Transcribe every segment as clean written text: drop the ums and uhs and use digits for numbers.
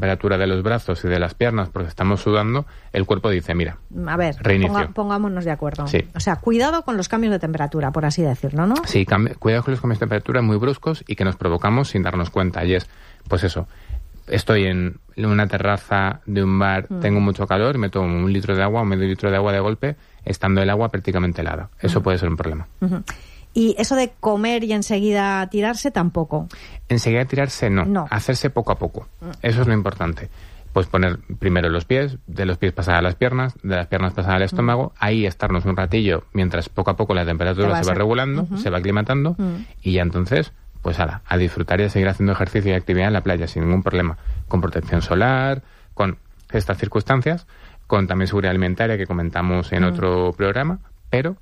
temperatura de los brazos y de las piernas porque estamos sudando, el cuerpo dice, mira, a ver, pongámonos de acuerdo. Sí. O sea, cuidado con los cambios de temperatura, por así decirlo, ¿no? Sí, cuidado con los cambios de temperatura muy bruscos y que nos provocamos sin darnos cuenta. Y es, pues eso, estoy en una terraza de un bar, tengo mucho calor, me tomo 1 litro de agua o medio litro de agua de golpe, estando el agua prácticamente helada. Eso puede ser un problema. Y eso de comer y enseguida tirarse, tampoco. Enseguida tirarse, no. Hacerse poco a poco. Eso es lo importante. Pues poner primero los pies, de los pies pasar a las piernas, de las piernas pasar al estómago, ahí estarnos un ratillo, mientras poco a poco la temperatura se va regulando, se va aclimatando, y ya entonces, pues a disfrutar y a seguir haciendo ejercicio y actividad en la playa sin ningún problema. Con protección solar, con estas circunstancias, con también seguridad alimentaria que comentamos en otro programa, pero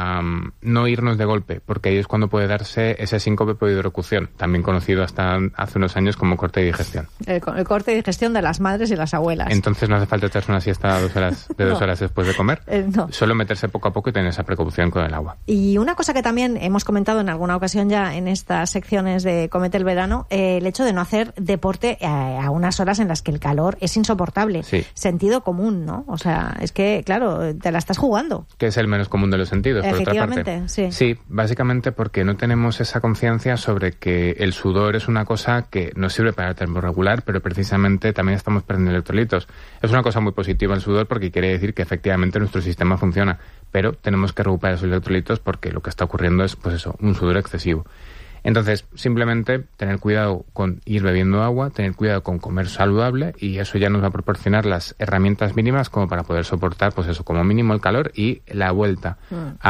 no irnos de golpe, porque ahí es cuando puede darse ese síncope por hidrocución, también conocido hasta hace unos años como corte de digestión. El corte de digestión de las madres y las abuelas. Entonces no hace falta echarse una siesta de 2 horas después de comer, solo meterse poco a poco y tener esa precaución con el agua. Y una cosa que también hemos comentado en alguna ocasión ya en estas secciones de Cómete el verano, el hecho de no hacer deporte a unas horas en las que el calor es insoportable. Sí. Sentido común, ¿no? O sea, es que, claro, te la estás jugando. Que es el menos común de los sentidos. Por otra parte. Sí, básicamente porque no tenemos esa conciencia sobre que el sudor es una cosa que nos sirve para el termorregular, pero precisamente también estamos perdiendo electrolitos. Es una cosa muy positiva el sudor porque quiere decir que efectivamente nuestro sistema funciona, pero tenemos que recuperar esos electrolitos porque lo que está ocurriendo es, pues eso, un sudor excesivo. Entonces, simplemente tener cuidado con ir bebiendo agua, tener cuidado con comer saludable, y eso ya nos va a proporcionar las herramientas mínimas como para poder soportar, pues eso, como mínimo el calor y la vuelta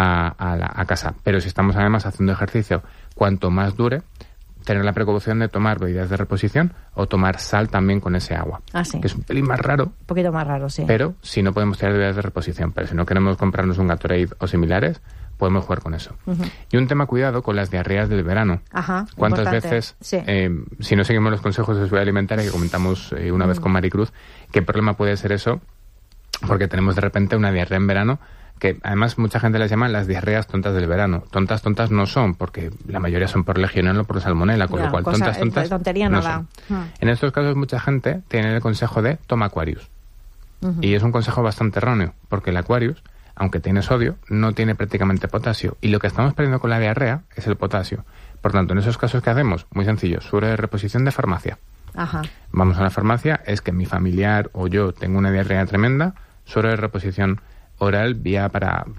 a casa. Pero si estamos además haciendo ejercicio, cuanto más dure, tener la precaución de tomar bebidas de reposición o tomar sal también con ese agua. Sí. Que es un pelín más raro. Un poquito más raro, sí. Pero si no podemos tener bebidas de reposición, pero si no queremos comprarnos un Gatorade o similares, podemos jugar con eso. Y un tema, cuidado con las diarreas del verano. ¿Cuántas veces, si no seguimos los consejos de seguridad alimentaria que comentamos una vez con Maricruz, qué problema puede ser eso? Porque tenemos de repente una diarrea en verano, que además mucha gente las llama las diarreas tontas del verano. Tontas no son, porque la mayoría son por legionela o por salmonela, con lo cual tontas tontería no son. En estos casos mucha gente tiene el consejo de toma Aquarius. Y es un consejo bastante erróneo, porque el Aquarius, aunque tiene sodio, no tiene prácticamente potasio. Y lo que estamos perdiendo con la diarrea es el potasio. Por tanto, en esos casos, ¿qué hacemos? Muy sencillo, suero de reposición de farmacia. Vamos a la farmacia, es que mi familiar o yo tengo una diarrea tremenda, suero de reposición oral vía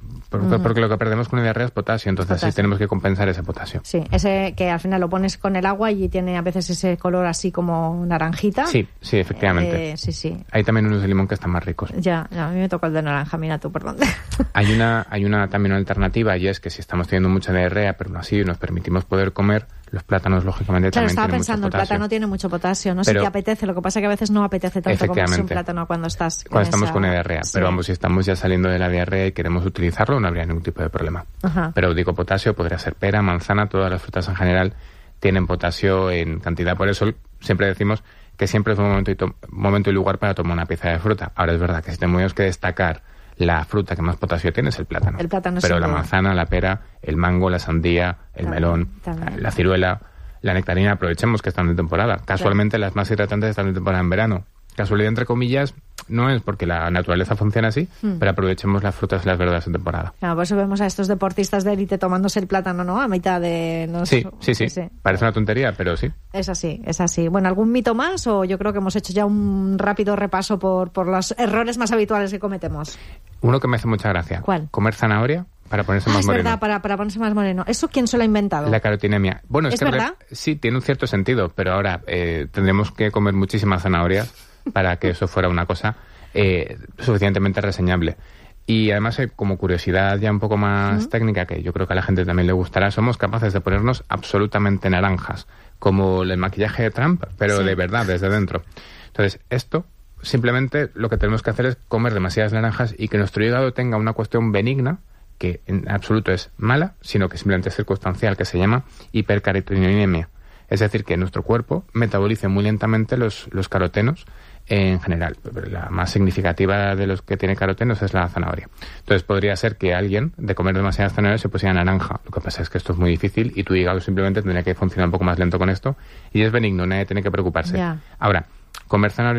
porque lo que perdemos con la diarrea es potasio, entonces sí tenemos que compensar ese potasio. Sí, ese que al final lo pones con el agua y tiene a veces ese color así como naranjita. Sí, efectivamente. Sí. Hay también unos de limón que están más ricos. Ya, a mí me tocó el de naranja, mira tú, perdón. Hay una también una alternativa, y es que si estamos teniendo mucha diarrea, pero no así nos permitimos poder comer, los plátanos lógicamente también tienen mucho potasio. Claro, estaba pensando, el plátano tiene mucho potasio, no sé si te apetece, lo que pasa es que a veces no apetece tanto comerse un plátano cuando estamos con la diarrea, pero vamos, si estamos ya saliendo de la diarrea y queremos utilizarlo, no habría ningún tipo de problema. Pero digo, potasio podría ser pera, manzana, todas las frutas en general tienen potasio en cantidad, por eso siempre decimos que siempre es un momento y lugar para tomar una pieza de fruta. Ahora es verdad que si tenemos que destacar la fruta que más potasio tiene es el plátano. Pero la manzana, la pera, el mango, la sandía, el melón, la ciruela, la nectarina, aprovechemos que están de temporada. Casualmente las más hidratantes están de temporada en verano. Casualidad entre comillas no es, porque la naturaleza funciona así, pero aprovechemos las frutas y las verduras en temporada. Claro, por eso vemos a estos deportistas de élite tomándose el plátano, ¿no? A mitad de... Sí. Parece una tontería, pero sí. Es así. Bueno, ¿algún mito más? O yo creo que hemos hecho ya un rápido repaso por los errores más habituales que cometemos. Uno que me hace mucha gracia. ¿Cuál? Comer zanahoria para ponerse más moreno. Es verdad, para ponerse más moreno. ¿Eso quién se lo ha inventado? La carotinemia. Bueno, ¿Es verdad? Sí, tiene un cierto sentido, pero ahora tendremos que comer muchísimas zanahorias para que eso fuera una cosa suficientemente reseñable. Y además, como curiosidad ya un poco más técnica, que yo creo que a la gente también le gustará, somos capaces de ponernos absolutamente naranjas, como el maquillaje de Trump, pero de verdad, desde dentro. Entonces, esto, simplemente lo que tenemos que hacer es comer demasiadas naranjas y que nuestro hígado tenga una cuestión benigna, que en absoluto es mala, sino que simplemente es circunstancial, que se llama hipercaroteninemia. Es decir, que nuestro cuerpo metabolice muy lentamente los carotenos en general. La más significativa de los que tiene carotenos es la zanahoria. Entonces podría ser que alguien de comer demasiadas zanahorias se pusiera naranja. Lo que pasa es que esto es muy difícil y tu hígado simplemente tendría que funcionar un poco más lento con esto, y es benigno, nadie tiene que preocuparse. Ahora, comer zanahoria